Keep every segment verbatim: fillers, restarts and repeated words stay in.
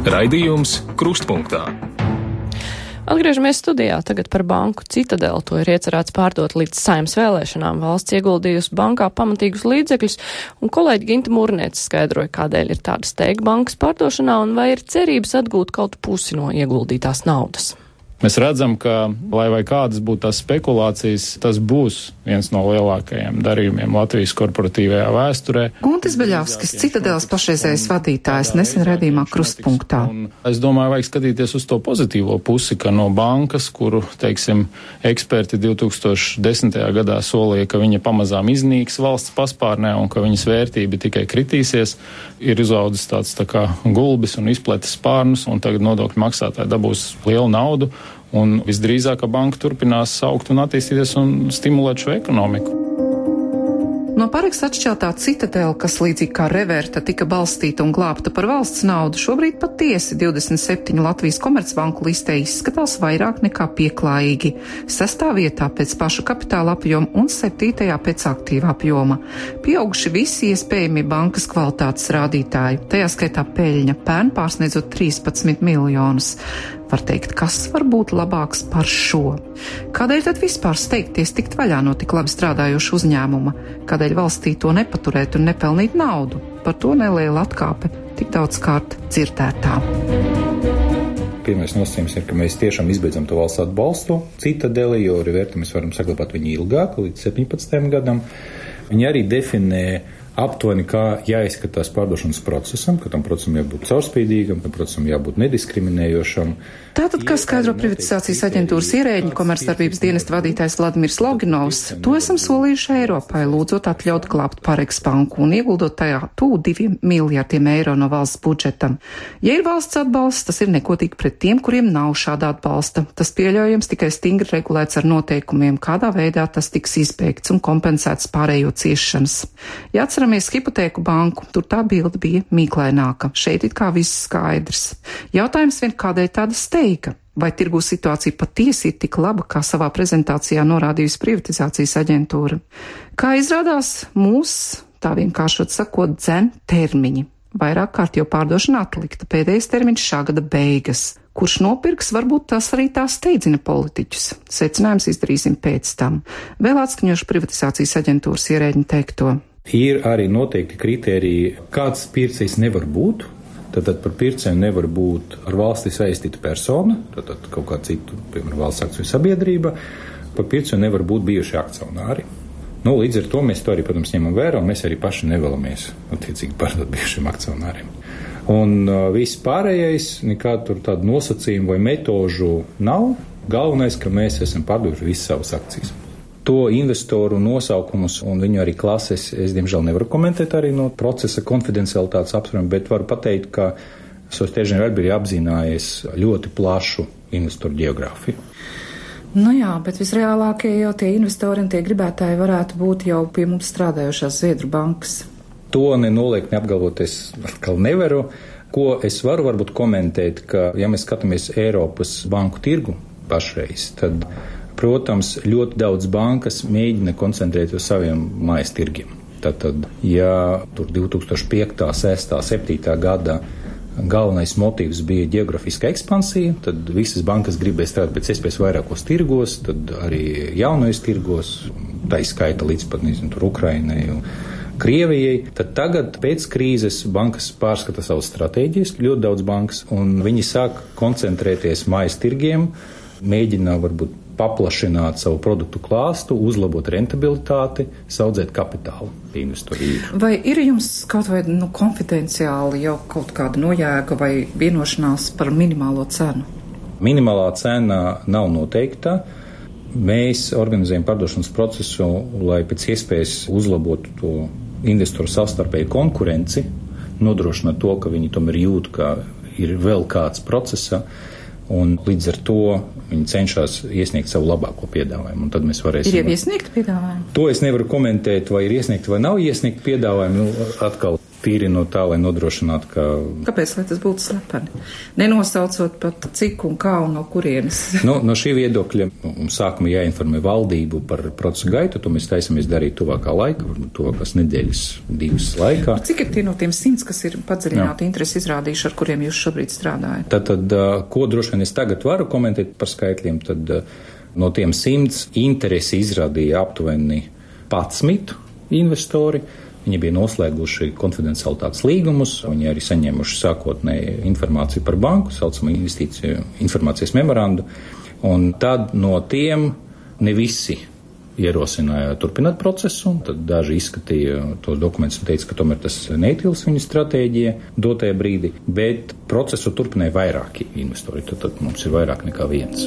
Raidījums Krustpunktā. Atgriežamies studijā tagad par banku Citadele. To ir iecerēts pārdot līdz Saeimas vēlēšanām. Valsts ieguldījusi bankā pamatīgus līdzekļus, un kolēģi Ginta Mūrniece skaidroja, kādēļ ir tāda steiga bankas pārdošanā un vai ir cerības atgūt kaut pusi no ieguldītās naudas. Mēs redzam, ka, lai vai kādas būtu tās spekulācijas, tas būs viens no lielākajiem darījumiem Latvijas korporatīvajā vēsturē. Guntis Beļavskis, Citadeles pašreizējais vadītājs, nesen redzījumā Krustpunktā. Es domāju, vajag skatīties uz to pozitīvo pusi, ka no bankas, kuru, teiksim, eksperti divi tūkstoši desmitajā gadā solīja, ka viņa pamazām iznīks valsts paspārnē un ka viņas vērtība tikai kritīsies, ir izaudzis tāds tā kā gulbis un izpletis spārnus, un tagad nodokļu maksātāji dabūs lielu naudu. Un visdrīzāk, ka banka turpinās augt un attīstīties un stimulēt šo ekonomiku. No Pareks atšķeltā Citadele, kas līdzīgi kā Reverta tika balstīta un glābta par valsts naudu, šobrīd patiesi divdesmit septiņu Latvijas komercbanku listē izskatās vairāk nekā pieklājīgi. Sestā vietā pēc paša kapitāla apjoma un septītajā pēc aktīva apjoma. Pieauguši visi iespējami bankas kvalitātes rādītāji, tajā skaitā peļņa, pērn pārsniedzot trīspadsmit miljonus. Var teikt, kas var būt labāks par šo? Kādēļ tad vispār steigties tikt vaļā no tik labi strādājoša uzņēmuma? Kādēļ valstī to nepaturēt un nepelnīt naudu? Par to neliela atkāpe tik daudz kārt dzirdētā. Pirmais nosacījums ir, ka mēs tiešām izbeidzam to valsts atbalstu Citadeli, jo Reverta mēs varam saglabāt viņu ilgāk, līdz septiņpadsmitajam gadam. Viņi arī definē aptuveni, kā jāizskatās pārdošanas procesam, ka tam procesam jābūt caurspīdīgam, tam procesam jābūt nediskriminējošam. Tātad, kā skaidro privatizācijas aģentūras ierēģi, komercdarbības dienesta vadītājs Vladimirs Loginovs, to esam solījuši Eiropai, lūdzot atļaut glābt Pareks banku un ieguldot tajā tū diviem miljardiem eiro no valsts budžetam. Ja ir valsts atbalsts, tas ir nekotīgi pret tiem, kuriem nav šāda atbalsta. Tas pieļaujams tikai stingri regulēts ar noteikumiem, kādā veidā tas tiks izbeigts un kompensēts pārējo ciešanas. Ja atceramies hipotēku banku, tur tā bilde bija mīklaināka. Šeit it kā viss skaidrs. Jautājums vien, kādēļ tāda steiga? Vai tirgū situācija patiesi ir tik laba, kā savā prezentācijā norādījusi privatizācijas aģentūra? Kā izrādās, mūs, tā vienkāršot sakot, dzen termiņi. Vairāk kārt jau pārdošana atlikta, pēdējais termiņš šā gada beigas. Kurš nopirks, varbūt tas arī tā steidzina politiķus. Secinājums izdarīsim pēc tam. Vēl atskaņošu privatizācijas aģentūras ierēģi teikto. Ir arī noteikti kritēriji, kāds pircējs nevar būt. Tātad par pircēju nevar būt ar valsti saistīta persona, tātad kaut kā citu, piemēram, valsts akciju sabiedrība. Par pircēju nevar būt bijuši akcionāri. Nu, līdz ar to mēs to arī, protams, ņemam vērā, un mēs arī paši nevēlamies attiecīgi pārdot bijušiem akcionāriem. Un uh, viss pārējais, nekā tur tādu nosacījumu vai metožu nav. Galvenais, ka mēs esam pārdojuši visas savas akcijas. To investoru nosaukumus un viņu arī klases es, diemžēl, nevaru komentēt arī no procesa konfidencialitātes apsvērumiem, bet varu pateikt, ka Société Générale bija apzinājies ļoti plašu investoru geogrāfiju. Nu jā, bet visreālākie jau tie investori un tie gribētāji varētu būt jau pie mums strādājošās Zviedru bankas. To nenoliekt, neapgalvoties atkal nevaru. Ko es varu varbūt komentēt, ka, ja mēs skatāmies Eiropas banku tirgu pašreiz, tad, protams, ļoti daudz bankas mēģina koncentrēt uz saviem mājas tirgiem. Tātad, ja tur divi tūkstoši piekta, sestā, septītā gada galvenais motīvs bija geografiska ekspansija, tad visas bankas gribēja strādāt pēc iespējas vairākos tirgos, tad arī jaunajos tirgos, tā izskaita līdz pat, nezinu, tur Ukrainai un Krievijai. Tad tagad pēc krīzes bankas pārskata savas stratēģijas, ļoti daudz bankas, un viņi sāk koncentrēties mājas tirgiem, mēģina varbūt paplašināt savu produktu klāstu, uzlabot rentabilitāti, saudzēt kapitālu investoriem. Vai ir jums kaut vai nu, konfidenciāli jau kaut kāda nojēga vai vienošanās par minimālo cenu? Minimālā cena nav noteikta. Mēs organizējam pārdošanas procesu, lai pēc iespējas uzlabotu to investoru savstarpēju konkurenci, nodrošināt to, ka viņi tomēr jūt, ka ir vēl kāds procesa, un līdz ar to viņi cenšas iesniegt savu labāko piedāvājumu. Un tad mēs varēsim... Ir jau iesniegti piedāvājumi? To es nevaru komentēt, vai ir iesniegti vai nav iesniegti piedāvājumi. Nu, atkal Tīri no tā, lai nodrošinātu, ka... Kāpēc, lai tas būtu slepeni? Nenosaucot pat cik un kā un no kurienes. No, no šī viedokļa mums sākumā jāinformē valdību par procesu gaitu, to mēs taisamies darīt tuvākā laika, varbūt tuvākās nedēļas, divas laikā. Cik ir tie no tiem simts, kas ir padziļināti interesi izrādījuši, ar kuriem jūs šobrīd strādājat? Tad, tad, ko droši vien es tagad varu komentēt par skaitļiem, tad no tiem simts interesi izrādīja aptuveni padsmit investori. Viņi bija noslēguši konfidencialitātes līgumus, viņi arī saņēmuši sākotnēju informāciju par banku, saucamo investīciju informācijas memorandu, un tad no tiem ne visi ierosināja turpināt procesu, tad daži izskatīja tos dokumentus un teica, ka tomēr tas neietilps viņu stratēģija dotajā brīdī, bet procesu turpināja vairāki investori, tad, tad mums ir vairāk nekā viens.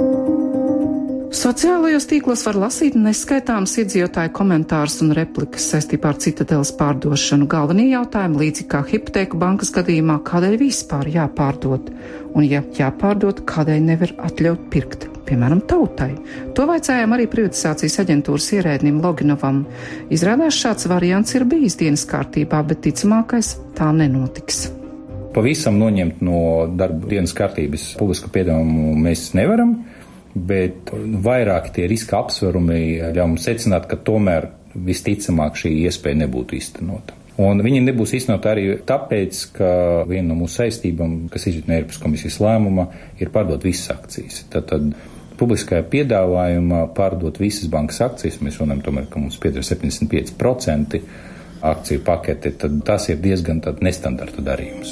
Sociālajos tīklos var lasīt neskaitāmas iedzīvotāju komentārus un replikas saistībā ar Citadeles pārdošanu. Galvenie jautājumi, līdzīgi kā hipotēku bankas gadījumā, kādēļ vispār jāpārdod? Un, ja jāpārdod, kādēļ nevar atļaut pirkt? Piemēram, tautai. To vaicājām arī privatizācijas aģentūras ierēdnim Loginovam. Izrādās šāds variants ir bijis dienas kārtībā, bet ticamākais tā nenotiks. Pavisam noņemt no darba dienas kārtības publisku piedāvājumu mēs nevaram. Bet vairāk tie riska apsverumi ļauj mums secināt, ka tomēr visticamāk šī iespēja nebūtu īstenota. Un viņi nebūs īstenota arī tāpēc, ka viena no mūsu saistībām, kas izriet no Eiropas komisijas lēmuma, ir pārdot visas akcijas. Tātad publiskajā piedāvājumā pārdot visas bankas akcijas, mēs runājam tomēr, ka mums pieder septiņdesmit pieci procenti akciju pakete, tad tas ir diezgan tad nestandarta darījums.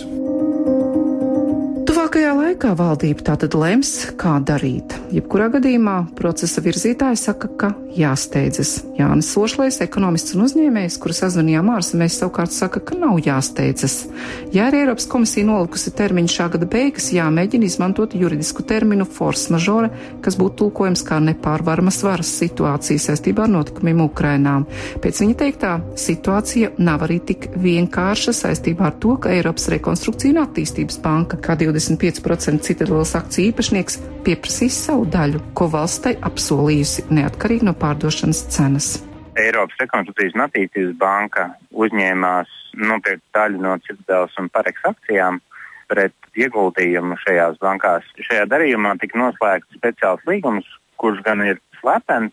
Tuvākajā laikā valdība tātad lems, kā darīt. Jebkurā gadījumā procesa virzītāji saka, ka jāsteidzas. Jānis Ošlējs, ekonomists un uzņēmējs, kuru sazvanījām ārzemēs, savukārt saka, ka nav jāsteidzas. Ja arī Eiropas komisija nolikusi termiņu šā gada beigas, jāmēģina izmantot juridisku terminu force majeure, kas būtu tulkojams kā nepārvaramas varas situācija saistībā ar notikumiem Ukrainā. Pēc viņa teiktā, situācija nav arī tik vienkārša saistībā ar to, ka Eiropas rekonstrukcija un attīstības banka, kā divdesmit pieci procenti Citadeles akciju īpašnieks, pieprasīs savu daļu, ko valstai apsolījusi neatkarīgi no pārdošanas cenas. Eiropas rekonstrukcijas un attīstības banka uzņēmās nopirkt daļu no Citadeles un Parex akcijām pret ieguldījumu šajās bankās. Šajā darījumā tika noslēgts speciāls līgums, kurš gan ir slepens,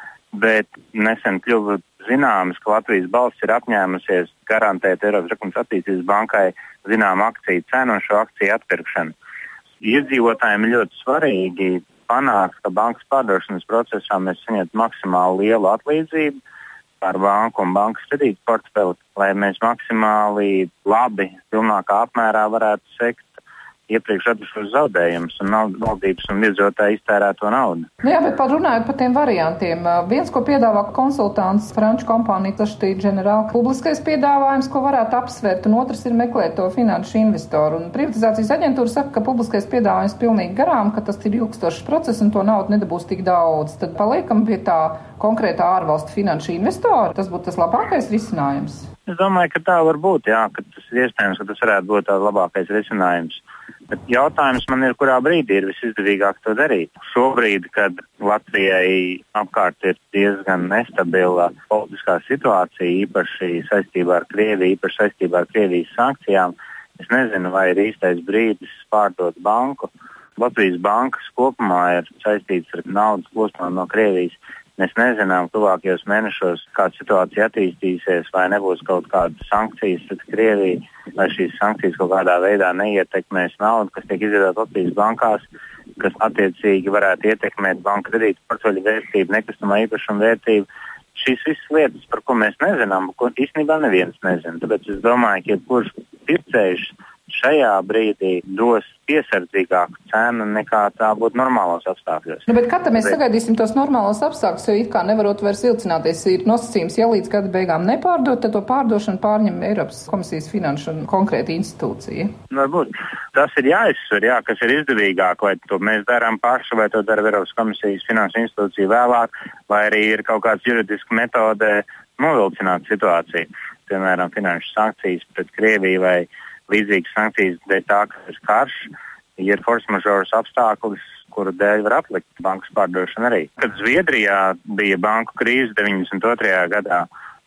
bet nesen kļuva zināms, ka Latvijas valsts ir apņēmusies garantēt Eiropas rekonstrukcijas attīstības bankai zinām akciju cenu un šo akciju atpirkšanu. Iedzīvotājiem ir ļoti svarīgi panākt, ka bankas pārdošanas procesā mēs saņemtu maksimāli lielu atlīdzību par banku un bankas kredītu portfeli, lai mēs maksimāli labi, pilnākā apmērā varētu sekt iepriekš radušos zaudējumus un valdības un iedzīvotāju iztērēto naudu. Jā, bet parunājot par tiem variantiem. Viens, ko piedāvā konsultants franču kompānija Société Générale, publiskais piedāvājums, ko varētu apsvērt, un otrs ir meklēt to finanšu investoru. Un privatizācijas aģentūra saka, ka publiskais piedāvājums pilnīgi garām, ka tas ir ilgstošs process un to naudu nedabūs tik daudz. Tad paliekam pie tā konkrētā ārvalstu finanšu investora. Tas būtu tas labākais risinājums. Es domāju, ka tā var būt, jā, ka tas ir iespējams, ka tas varētu būt tāds labākais risinājums. Bet jautājums man ir, kurā brīdī ir visizdevīgāk to darīt. Šobrīd, kad Latvijai apkārt ir diezgan nestabila politiskā situācija, īpaši saistībā ar Krieviju, īpaši saistībā ar Krievijas sankcijām, es nezinu, vai ir īstais brīdis pārdot banku. Latvijas bankas kopumā ir saistītas ar naudas plūsmām no Krievijas. Mēs nezinām tuvākajos mēnešos, kāda situācija attīstīsies, vai nebūs kaut kādas sankcijas pret Krieviju, vai šīs sankcijas kaut kādā veidā neietekmēs naudu, kas tiek izdevota Latvijas bankās, kas attiecīgi varētu ietekmēt banku kredītu portfeļu vērtību, nekustamā īpašuma vērtību. Šīs visas lietas, par ko mēs nezinām, ko īstenībā neviens nezina. Tāpēc es domāju, ka jebkurš pircējs šajā brīdī dos piesardzīgāku cenu nekā tā būtu normālos apstākļos. Nu, bet kad mēs bet... sagaidīsim tos normālos apstākļus, jo it kā nevarot vairs vilcināties, ir nosacījums, ja līdz gada beigām nepārdot, tad to pārdošanu pārņem Eiropas komisijas finanšu un konkrēta institūcija. Varbūt. Tas ir jāizsver, jā, kas ir izdevīgāk, vai to mēs darām paši, vai to dara Eiropas komisijas finanšu institūcija vēlāk, vai arī ir kaut kāds juridiska metode novilcināt situāciju, piemēram, finanšu sankcijas pret Krieviju vai līdzīgas sankcijas dēļ tā, ka ir karš, ir force majeure apstākļus, kuru dēļ var atlikt bankas pārdošanu arī. Kad Zviedrijā bija banku krīze deviņdesmit otrajā gadā,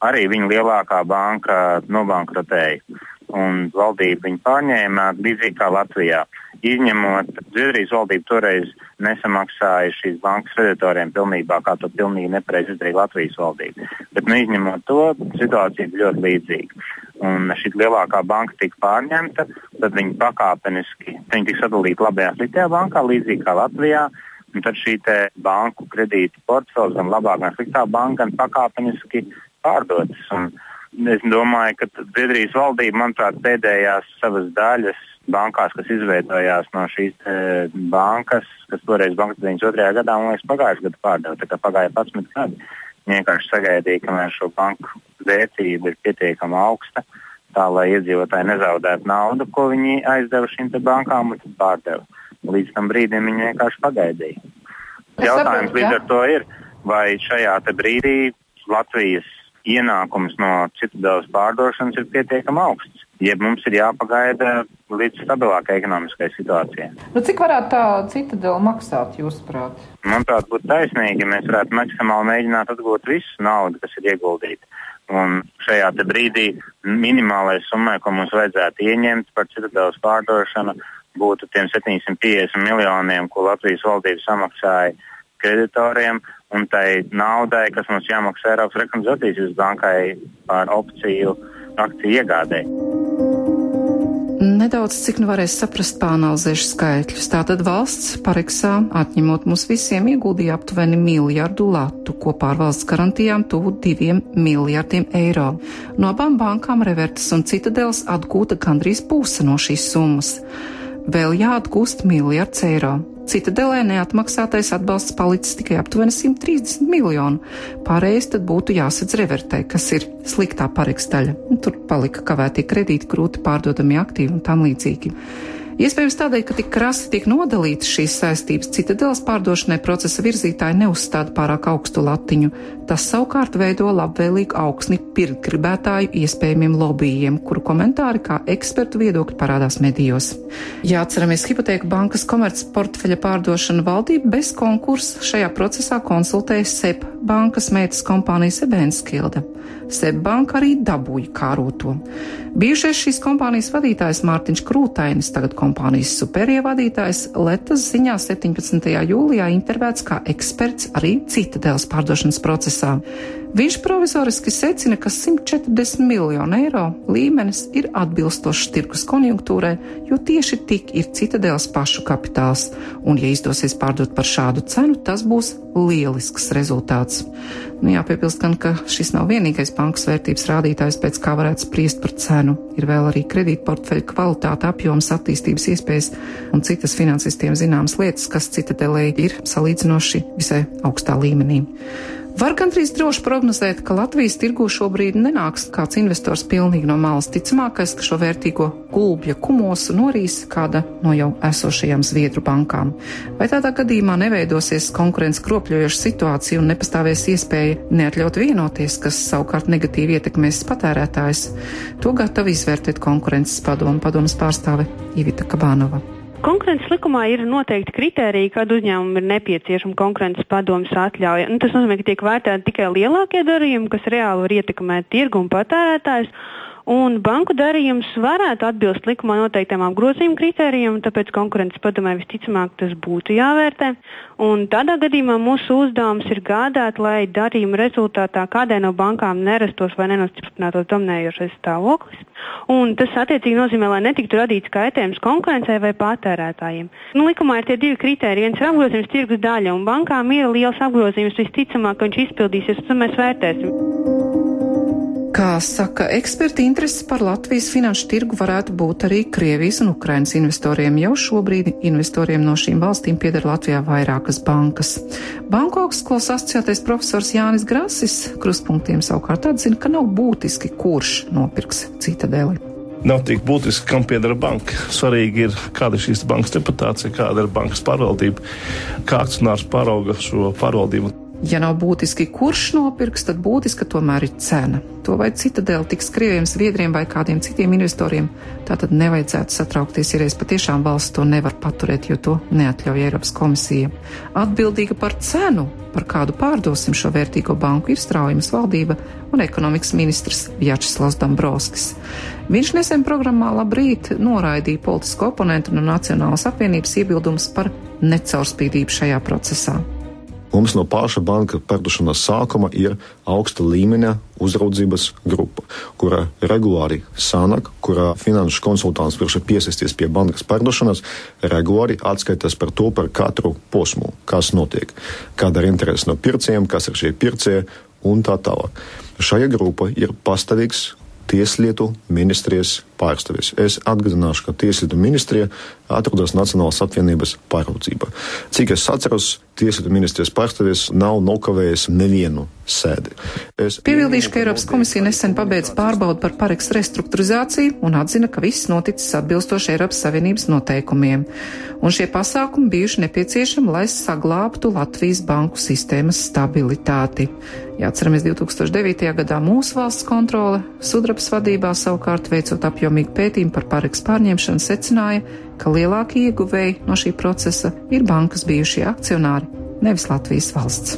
arī viņa lielākā banka nobankrotēja. Un valdība viņu pārņēma līdzīgi kā Latvijā. Izņemot, Zviedrijas valdība toreiz nesamaksāja šīs bankas kreditoriem pilnībā, kā to pilnīgi nepareizi izdarīja Latvijas valdība. Bet, nu, izņemot to, situācija bija ļoti līdzīga. Un šī lielākā banka tika pārņemta, tad viņi pakāpeniski, viņi tika sadalīti labajā sliktajā bankā, līdzīgi kā Latvijā. Un tad šī te banku kredīta portfels, gan labāk, gan sliktā banka, gan pakāpeniski pārdotas. Un es domāju, ka Zviedrijas valdība, manuprāt, pēdējās savas daļas bankās, kas izveidojās no šīs bankas, kas toreiz bankas deviņdesmit otrajā gadā, man liekas, pagājušajā gadā pārdeva, tā kā pagāja padsmit gadi. Viņi vienkārši sagaidīja, kamēr šo banku vērtība ir pietiekama augsta, tā lai iedzīvotāji nezaudētu naudu, ko viņi aizdeva šīm te bankām, un tad pārdeva. Līdz tam brīdim viņi vienkārši pagaidīja. Jautājums līdz ar to ir, vai šajā te brīdī Latvijas ienākums no Citadeles pārdošanas ir pietiekami augsts, jeb mums ir jāpagaida līdz stabilākai ekonomiskai situācijai. Nu, cik varētu tā Citadele maksāt, jūsuprāt? Manuprāt, būtu taisnīgi, ja mēs varētu maksimāli mēģināt atgūt visu naudu, kas ir ieguldīta. Un šajā te brīdī minimālais summai, ko mums vajadzētu ieņemt par Citadeles pārdošanu, būtu tiem septiņsimt piecdesmit miljoniem, ko Latvijas valdība samaksāja kreditoriem, un tai naudai, kas mums jāmaksā Eiropas rekonstrukcijas bankai par opciju akciju iegādē. Nedaudz, cik nu varēs saprast, pāanalizēšu skaitļus. Tātad valsts Pareksā, atņemot mums visiem, ieguldīja aptuveni miljardu latu, kopā ar valsts garantijām tuvu diviem miljardiem eiro. No abām bankām Revertas un Citadeles atgūta gandrīz puse no šīs summas. Vēl jāatgūst miljards eiro. Citadelē neatmaksātais atbalsts palicis tikai aptuveni simt trīsdesmit miljonu. Pārējais tad būtu jāsadz Revertai, kas ir sliktā Pareks daļa. Tur palika kavētie kredīti, grūti pārdodamie aktīvi un tam līdzīgi. Iespējams tādēļ, ka tik krasi tiek nodalītas šīs saistības, Citadeles pārdošanai procesa virzītāji neuzstāda pārāk augstu latiņu. Tas savukārt veido labvēlīgu augsni pirktgribētāju iespējamiem lobbyiem, kuru komentāri kā ekspertu viedokļi parādās medijos. Ja atceramies Hipotēku bankas komerc portfeļa pārdošanu, valdība bez konkursa šajā procesā konsultēja S E B bankas meitas kompānijas Ebenskilde. S E B banka arī dabūja kāroto. Bijušais šīs kompānijas vadītājs Mārtiņš Krūtainis, tagad kompānijas superie vadītājs, Letas ziņā septiņpadsmitajā jūlijā intervēts kā eksperts arī Citadeles pārdošanas procesā. Viņš provizoriski secina, ka simt četrdesmit miljonu eiro līmenis ir atbilstošs tirgus konjunktūrai, jo tieši tik ir Citadeles pašu kapitāls, un ja izdosies pārdot par šādu cenu, tas būs lielisks rezultāts. Nu, jāpiebilst gan, ka šis nav vienīgais bankas vērtības rādītājs, pēc kā varētu spriest par cenu. Ir vēl arī kredītportfeļa kvalitāte, apjoms, attīstības iespējas un citas finansistiem zināmas lietas, kas Citadelē ir salīdzinoši visai augstā līmenī. Var gandrīz droši prognozēt, ka Latvijas tirgū šobrīd nenāks kāds investors pilnīgi no malas. Ticamākais, ka šo vērtīgo gulbja kumosu norīs kāda no jau esošajām Zviedru bankām. Vai tādā gadījumā neveidosies konkurences kropļojoša situācija un nepastāvēs iespēja neatļaut vienoties, kas savukārt negatīvi ietekmēs patērētājs? To gatavi izvērtēt konkurences padomu padomas pārstāve Ivita Kabānova. Konkurences likumā ir noteikti kritēriji, kad uzņēmumam ir nepieciešama konkurences padomes atļauja. Un tas nozīmē, ka tiek vērtēti tikai lielākie darījumi, kas reāli var ietekmēt tirgu un patērētājus. Un banku darījums varētu atbilst likumā noteiktām apgrozījuma kritērijiem, tāpēc konkurences padomē visticamāk tas būtu jāvērtē. Un tādā gadījumā mūsu uzdevums ir gādāt, lai darījuma rezultātā kādai no bankām nerastos vai nenostiprinātos dominējošais stāvoklis. Un tas attiecīgi nozīmē, lai netiktu radīts kaitējums konkurencei vai patērētājiem. Nu, likumā ir tie divi kritēriji. Viens ir apgrozījums tirgus daļa, un bankām ir liels apgrozījums, visticamāk, ka viņš izpildīsies, un tad mēs vērtēsim. Kā saka eksperti, intereses par Latvijas finanšu tirgu varētu būt arī Krievijas un Ukrainas investoriem. Jau šobrīd investoriem no šīm valstīm pieder Latvijā vairākas bankas. Banku augstskolas asociētais profesors Jānis Grasis krustpunktiem savukārt atzina, ka nav būtiski, kurš nopirks Citadeli. Nav tik būtiski, kam piedara banka. Svarīgi ir, kāda ir šīs bankas reputācija, kāda ir bankas pārvaldība, kā akcionārs pārauga šo pārvaldību. Ja nav būtiski, kurš nopirks, tad būtiska tomēr ir cena. To vai Citadele tiks Krieviem, Zviedriem vai kādiem citiem investoriem, tā tad nevajadzētu satraukties, ja reiz patiešām valsts to nevar paturēt, jo to neatļauj Eiropas komisija. Atbildīga par cenu, par kādu pārdosim šo vērtīgo banku, ir Straujamas valdība un ekonomikas ministrs Vjačeslavs Dombrovskis. Viņš nesen programmā Labrīt noraidīja politisko oponentu no Nacionālās apvienības iebildumus par necaurspīdību šajā procesā. Mums no paša banka pārdošanas sākuma ir augsta līmeņa uzraudzības grupa, kura regulāri sanāk, kurā finanšu konsultants pirms piesaisties pie bankas pārdošanas, regulāri atskaitās par to par katru posmu, kas notiek, kāda ir interese no pircējiem, kas ir šie pircēji un tā tālāk. Šajā grupa ir pastāvīgs Tieslietu ministrijas pārstāvis. Es atgādināšu, ka Tieslietu ministrija atrodas Nacionālās apvienības pāraudzībā. Cik es atceros, Tieslietu ministrijas pārstāvis nav nokavējis nevienu sēdi. Es... Piebildīšu, ka Eiropas komisija nesen pabeidz pārbaudu par Pareks restruktūrizāciju un atzina, ka viss noticis atbilstoši Eiropas Savienības noteikumiem. Un šie pasākumi bijuši nepieciešami, lai saglābtu Latvijas banku sistēmas stabilitāti. Jāatceramies, divi tūkstoši devītajā gadā mūsu valsts kontrole Sudrabas vadībā savukārt veicot apjomīgu pētījumu par Pareks pārņemšanu secināja, ka lielākie ieguvēji no šī procesa ir bankas bijušie akcionāri, nevis Latvijas valsts.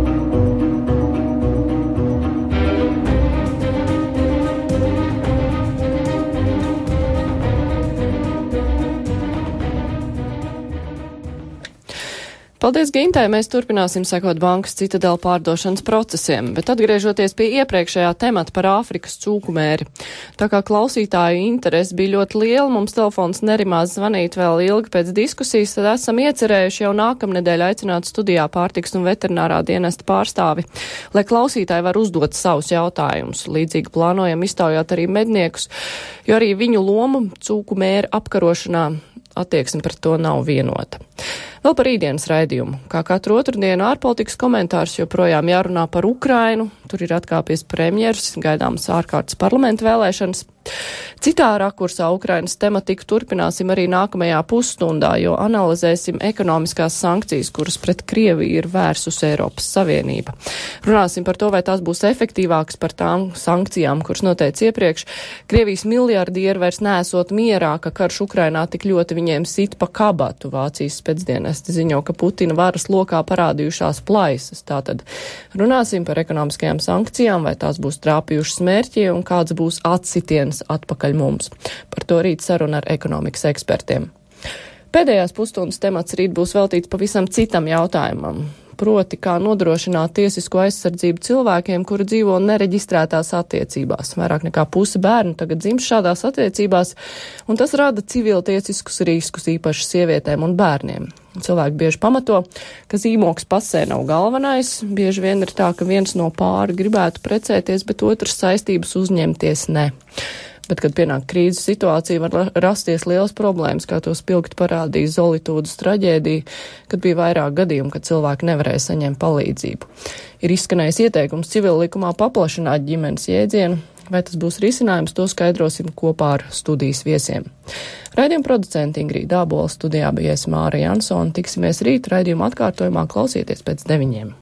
Paldies, Gintai! Mēs turpināsim sekot bankas Citadele pārdošanas procesiem, bet atgriežoties pie iepriekšējā temata par Āfrikas cūkumēri. Tā kā klausītāju interesi bija ļoti liela, mums telefons nerimās zvanīt vēl ilgi pēc diskusijas, tad esam iecerējuši jau nākamnedēļ aicināt studijā pārtikas un veterinārā dienesta pārstāvi, lai klausītāji var uzdot savus jautājumus. Līdzīgi plānojam iztaujāt arī medniekus, jo arī viņu lomu cūkumēra apkarošanā attieksme pret to nav vienota. Vēl par rītdienas raidījumu. Kā katru otrdienu ārpolitikas komentārs joprojām jārunā par Ukrainu. Tur ir atkāpies premjers, gaidāmas ārkārtas parlamenta vēlēšanas. Citā rakursā Ukrainas tematiku turpināsim arī nākamajā pusstundā, jo analizēsim ekonomiskās sankcijas, kuras pret Krieviju ir vērsus Eiropas Savienība. Runāsim par to, vai tās būs efektīvākas par tām sankcijām, kuras noteica iepriekš. Krievijas miljardieri vairs neesot mierā, ka karš Ukrainā tik ļoti viņiem sit pa kabatu. Vācijas spēcdienesti ziņo, ka Putina varas lokā parādījušās plaisas. Tātad runāsim par ekonomiskajām sankcijām, vai tās būs trāpījušas mērķi un kāds būs atsitiens atpakaļ mums. Par to rīt saruna ar ekonomikas ekspertiem. Pēdējās pusstundas temats rīt būs veltīts pavisam citam jautājumam. Proti, kā nodrošināt tiesisko aizsardzību cilvēkiem, kuri dzīvo nereģistrētās attiecībās. Vairāk nekā puse bērnu tagad dzimst šādās attiecībās, un tas rada civiltiesiskus riskus īpaši sievietēm un bērniem. Cilvēki bieži pamato, ka zīmoks pasē nav galvenais. Bieži vien ir tā, ka viens no pāri gribētu precēties, bet otrs saistības uzņemties ne. Bet, kad pienāk krīzes situācija, var rasties liels problēmas, kā to spilgti parādīja Zolitūdas traģēdija, kad bija vairāk gadījumu, kad cilvēki nevarēja saņemt palīdzību. Ir izskanējis ieteikums civil likumā paplašināt ģimenes jēdzienu. Vai tas būs risinājums, to skaidrosim kopā ar studijas viesiem. Raidījuma producenti Ingrīda Ābola, studijā bija es Māra Jansona. Tiksimies rīt raidījuma atkārtojumā, klausieties pēc deviņiem.